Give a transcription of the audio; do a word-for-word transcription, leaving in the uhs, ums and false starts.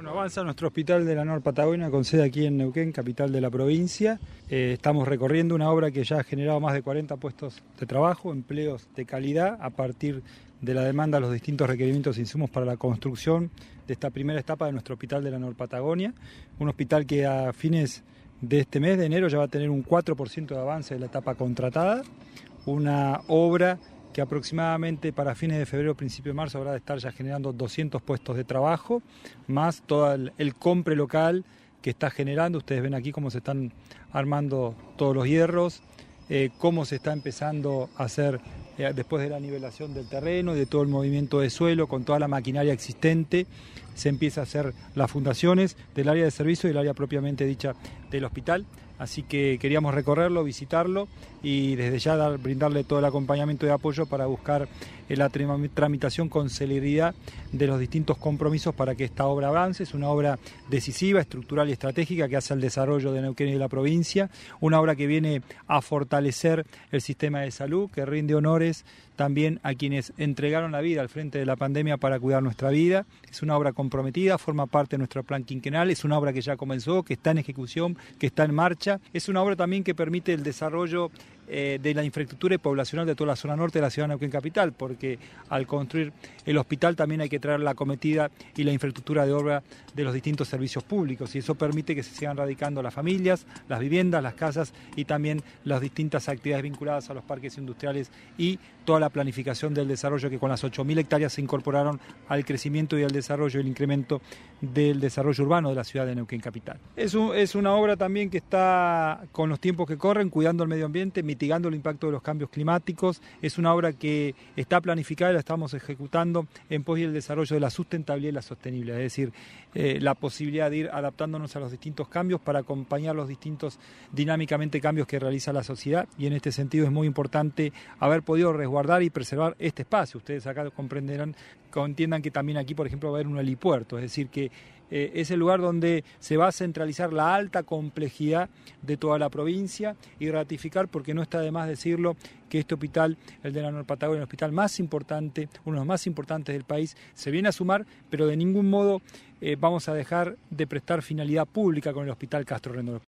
Bueno, avanza nuestro hospital de la Nor Patagonia con sede aquí en Neuquén, capital de la provincia. Eh, estamos recorriendo una obra que ya ha generado más de cuarenta puestos de trabajo, empleos de calidad a partir de la demanda de los distintos requerimientos e insumos para la construcción de esta primera etapa de nuestro hospital de la Nor Patagonia. Un hospital que a fines de este mes de enero ya va a tener un cuatro por ciento de avance de la etapa contratada. Una obra que aproximadamente para fines de febrero, principio de marzo, habrá de estar ya generando doscientos puestos de trabajo, más todo el, el compre local que está generando. Ustedes ven aquí cómo se están armando todos los hierros, eh, cómo se está empezando a hacer eh, después de la nivelación del terreno y de todo el movimiento de suelo, con toda la maquinaria existente, se empieza a hacer las fundaciones del área de servicio y del área propiamente dicha del hospital. Así que queríamos recorrerlo, visitarlo y desde ya dar, brindarle todo el acompañamiento y apoyo para buscar la tramitación con celeridad de los distintos compromisos para que esta obra avance. Es una obra decisiva, estructural y estratégica que hace al desarrollo de Neuquén y de la provincia, una obra que viene a fortalecer el sistema de salud, que rinde honores también a quienes entregaron la vida al frente de la pandemia para cuidar nuestra vida. Es una obra comprometida, forma parte de nuestro plan quinquenal, es una obra que ya comenzó, que está en ejecución, que está en marcha. Es una obra también que permite el desarrollo eh, de la infraestructura poblacional de toda la zona norte de la ciudad de Neuquén capital, porque al construir el hospital también hay que traer la acometida y la infraestructura de obra de los distintos servicios públicos, y eso permite que se sigan radicando las familias, las viviendas, las casas y también las distintas actividades vinculadas a los parques industriales y toda la planificación del desarrollo que con las ocho mil hectáreas se incorporaron al crecimiento y al desarrollo y el incremento del desarrollo urbano de la ciudad de Neuquén capital. Es, un, es una obra también que está con los tiempos que corren, cuidando el medio ambiente, mitigando el impacto de los cambios climáticos. Es una obra que está planificada y la estamos ejecutando en pos del desarrollo de la sustentabilidad y la sostenibilidad, es decir, eh, la posibilidad de ir adaptándonos a los distintos cambios para acompañar los distintos dinámicamente cambios que realiza la sociedad, y en este sentido es muy importante haber podido resguardar y preservar este espacio. Ustedes acá comprenderán, entiendan que también aquí, por ejemplo, va a haber un helipuerto, es decir, que eh, es el lugar donde se va a centralizar la alta complejidad de toda la provincia, y ratificar, porque no está de más decirlo, que este hospital, el de la Nor Patagonia, el hospital más importante, uno de los más importantes del país, se viene a sumar, pero de ningún modo eh, vamos a dejar de prestar finalidad pública con el Hospital Castro Rendón.